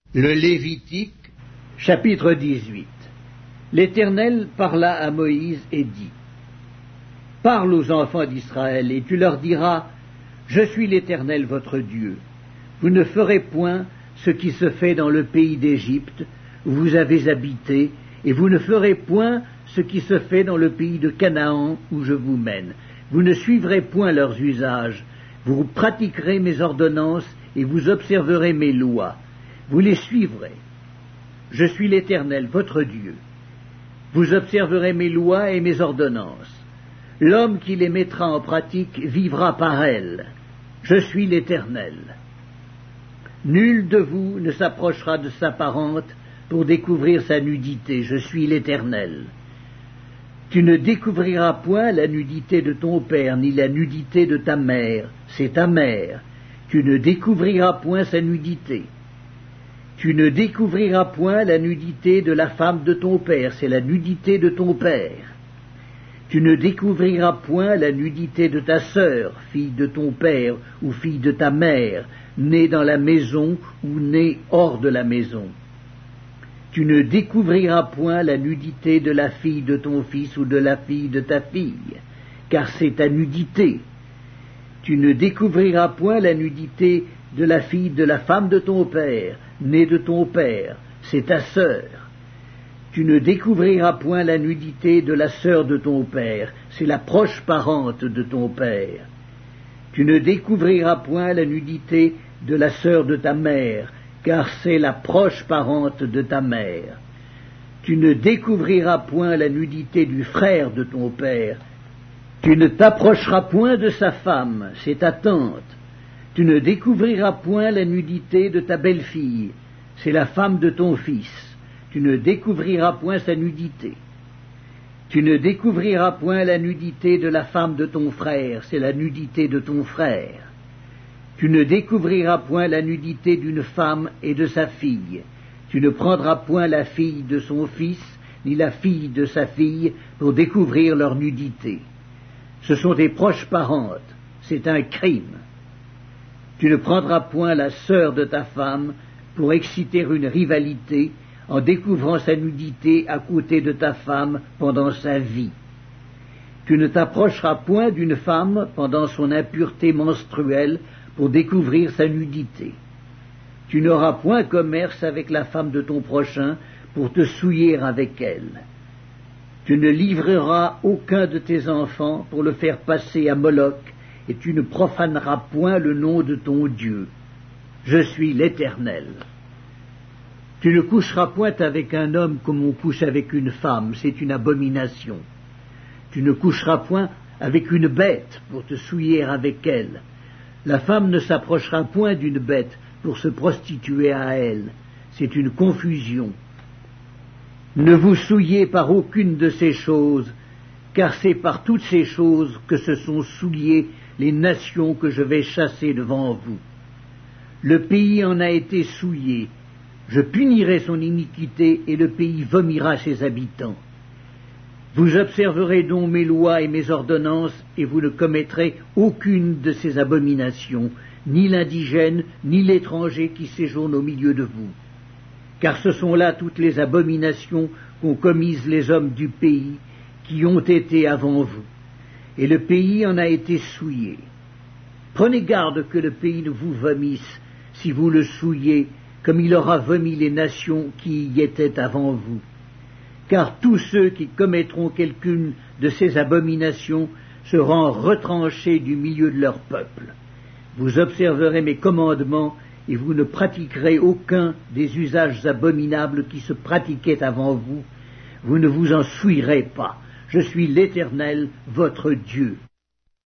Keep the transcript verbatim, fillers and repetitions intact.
Le Lévitique, chapitre dix-huit. L'Éternel parla à Moïse et dit: Parle aux enfants d'Israël, et tu leur diras: Je suis l'Éternel votre Dieu. Vous ne ferez point ce qui se fait dans le pays d'Égypte, où vous avez habité, et vous ne ferez point ce qui se fait dans le pays de Canaan, où je vous mène. Vous ne suivrez point leurs usages, vous pratiquerez mes ordonnances, et vous observerez mes lois. Vous les suivrez. Je suis l'Éternel, votre Dieu. Vous observerez mes lois et mes ordonnances. L'homme qui les mettra en pratique vivra par elles. Je suis l'Éternel. Nul de vous ne s'approchera de sa parente pour découvrir sa nudité. Je suis l'Éternel. Tu ne découvriras point la nudité de ton père, ni la nudité de ta mère. C'est ta mère. Tu ne découvriras point sa nudité. Tu ne découvriras point la nudité de la femme de ton père, c'est la nudité de ton père. Tu ne découvriras point la nudité de ta sœur, fille de ton père ou fille de ta mère, née dans la maison ou née hors de la maison. Tu ne découvriras point la nudité de la fille de ton fils ou de la fille de ta fille, car c'est ta nudité. Tu ne découvriras point la nudité de la fille de la femme de ton père, née de ton père, c'est ta sœur. Tu ne découvriras point la nudité de la sœur de ton père, c'est la proche parente de ton père. Tu ne découvriras point la nudité de la sœur de ta mère, car c'est la proche parente de ta mère. Tu ne découvriras point la nudité du frère de ton père. Tu ne t'approcheras point de sa femme, c'est ta tante. Tu ne découvriras point la nudité de ta belle-fille, c'est la femme de ton fils. Tu ne découvriras point sa nudité. Tu ne découvriras point la nudité de la femme de ton frère, c'est la nudité de ton frère. Tu ne découvriras point la nudité d'une femme et de sa fille. Tu ne prendras point la fille de son fils, ni la fille de sa fille, pour découvrir leur nudité. Ce sont des proches parentes, c'est un crime. Tu ne prendras point la sœur de ta femme pour exciter une rivalité en découvrant sa nudité à côté de ta femme pendant sa vie. Tu ne t'approcheras point d'une femme pendant son impureté menstruelle pour découvrir sa nudité. Tu n'auras point commerce avec la femme de ton prochain pour te souiller avec elle. Tu ne livreras aucun de tes enfants pour le faire passer à Moloch, et tu ne profaneras point le nom de ton Dieu. Je suis l'Éternel. Tu ne coucheras point avec un homme comme on couche avec une femme, c'est une abomination. Tu ne coucheras point avec une bête pour te souiller avec elle. La femme ne s'approchera point d'une bête pour se prostituer à elle, c'est une confusion. Ne vous souillez par aucune de ces choses, car c'est par toutes ces choses que se sont souillées les nations que je vais chasser devant vous. Le pays en a été souillé, je punirai son iniquité et le pays vomira ses habitants. Vous observerez donc mes lois et mes ordonnances, et vous ne commettrez aucune de ces abominations, ni l'indigène, ni l'étranger qui séjourne au milieu de vous. Car ce sont là toutes les abominations qu'ont commises les hommes du pays, qui ont été avant vous. Et le pays en a été souillé. Prenez garde que le pays ne vous vomisse, si vous le souillez, comme il aura vomi les nations qui y étaient avant vous. Car tous ceux qui commettront quelqu'une de ces abominations seront retranchés du milieu de leur peuple. Vous observerez mes commandements, et vous ne pratiquerez aucun des usages abominables qui se pratiquaient avant vous. Vous ne vous en souillerez pas. Je suis l'Éternel, votre Dieu.